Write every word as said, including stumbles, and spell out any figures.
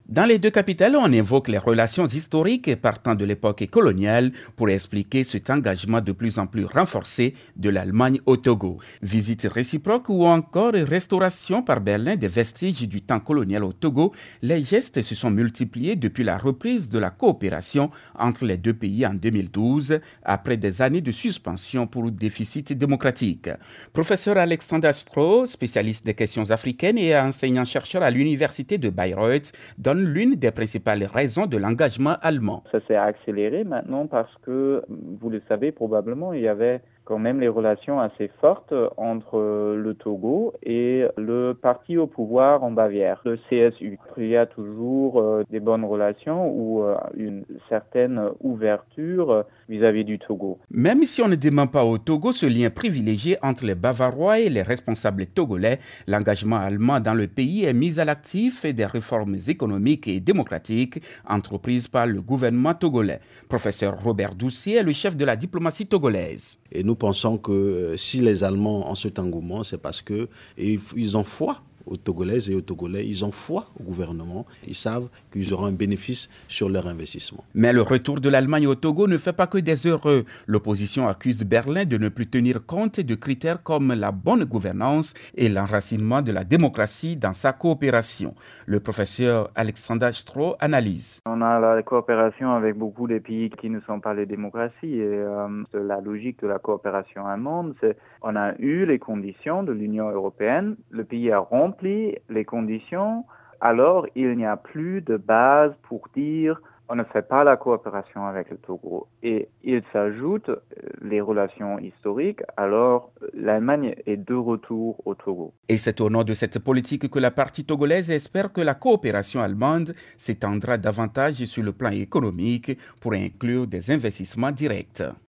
Dans les deux capitales, on évoque les relations historiques partant de l'époque coloniale pour expliquer cet engagement de plus en plus renforcé de l'Allemagne au Togo. Visite réciproque ou encore restauration par Berlin des vestiges du temps colonial au Togo, les gestes se sont multipliés depuis la reprise de la coopération entre les deux pays en deux mille douze, après des années de suspension pour déficit démocratique. Professeur Alexander Stroh, spécialiste des questions africaines et enseignant-chercheur à l'université de Bayreuth, donne l'une des principales raisons de l'engagement allemand. Ça s'est accéléré maintenant parce que, vous le savez probablement, il y avait quand même les relations assez fortes entre le Togo et le parti au pouvoir en Bavière, le C S U. Il y a toujours euh, des bonnes relations ou euh, une certaine ouverture vis-à-vis du Togo. Même si on ne dément pas au Togo ce lien privilégié entre les Bavarois et les responsables togolais, l'engagement allemand dans le pays est mis à l'actif et des réformes économiques et démocratiques entreprises par le gouvernement togolais. Professeur Robert Doucier est le chef de la diplomatie togolaise. Et nous pensons que si les Allemands ont cet engouement, c'est parce qu'ils ont foi aux Togolaises et aux Togolais, ils ont foi au gouvernement, ils savent qu'ils auront un bénéfice sur leur investissement. Mais le retour de l'Allemagne au Togo ne fait pas que des heureux. L'opposition accuse Berlin de ne plus tenir compte de critères comme la bonne gouvernance et l'enracinement de la démocratie dans sa coopération. Le professeur Alexander Stroh analyse. On a la coopération avec beaucoup de pays qui ne sont pas les démocraties et euh, la logique de la coopération allemande, c'est on a eu les conditions de l'Union européenne, le pays a rempli les conditions, alors il n'y a plus de base pour dire on ne fait pas la coopération avec le Togo. Et il s'ajoute les relations historiques, alors l'Allemagne est de retour au Togo. Et c'est au nom de cette politique que la partie togolaise espère que la coopération allemande s'étendra davantage sur le plan économique pour inclure des investissements directs.